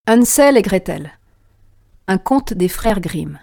Hansel et Gretel. Un conte des frères Grimm.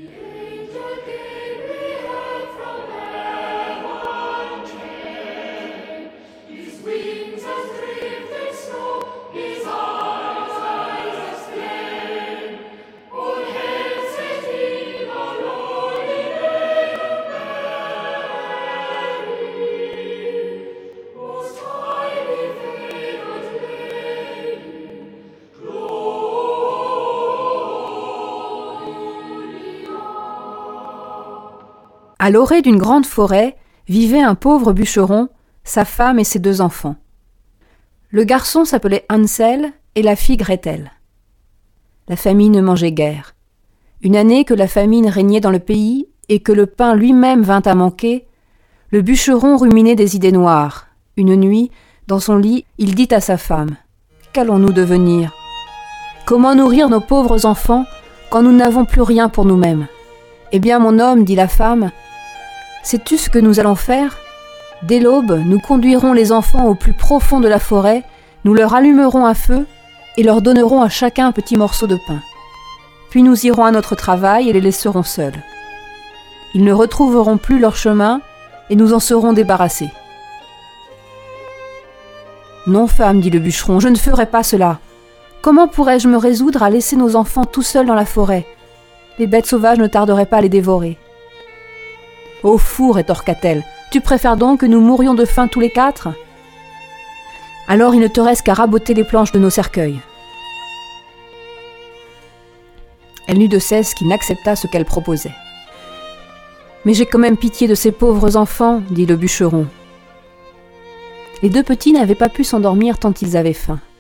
À l'orée d'une grande forêt vivait un pauvre bûcheron, sa femme et ses 2 enfants. Le garçon s'appelait Hansel et la fille Gretel. La famille ne mangeait guère. Une année que la famine régnait dans le pays et que le pain lui-même vint à manquer, le bûcheron ruminait des idées noires. Une nuit, dans son lit, il dit à sa femme : « Qu'allons-nous devenir ? Comment nourrir nos pauvres enfants quand nous n'avons plus rien pour nous-mêmes ? Eh bien, mon homme, dit la femme, sais-tu ce que nous allons faire ? Dès l'aube, nous conduirons les enfants au plus profond de la forêt, nous leur allumerons un feu et leur donnerons à chacun un petit morceau de pain. Puis nous irons à notre travail et les laisserons seuls. Ils ne retrouveront plus leur chemin et nous en serons débarrassés. » « Non, femme, dit le bûcheron, je ne ferai pas cela. Comment pourrais-je me résoudre à laisser nos enfants tout seuls dans la forêt ? Les bêtes sauvages ne tarderaient pas à les dévorer. »« Ô fou, rétorqua-t-elle, tu préfères donc que nous mourions de faim tous les 4 ? Alors il ne te reste qu'à raboter les planches de nos cercueils. » Elle n'eut de cesse qu'il n'accepta ce qu'elle proposait. « Mais j'ai quand même pitié de ces pauvres enfants, dit le bûcheron. » Les 2 petits n'avaient pas pu s'endormir tant ils avaient faim.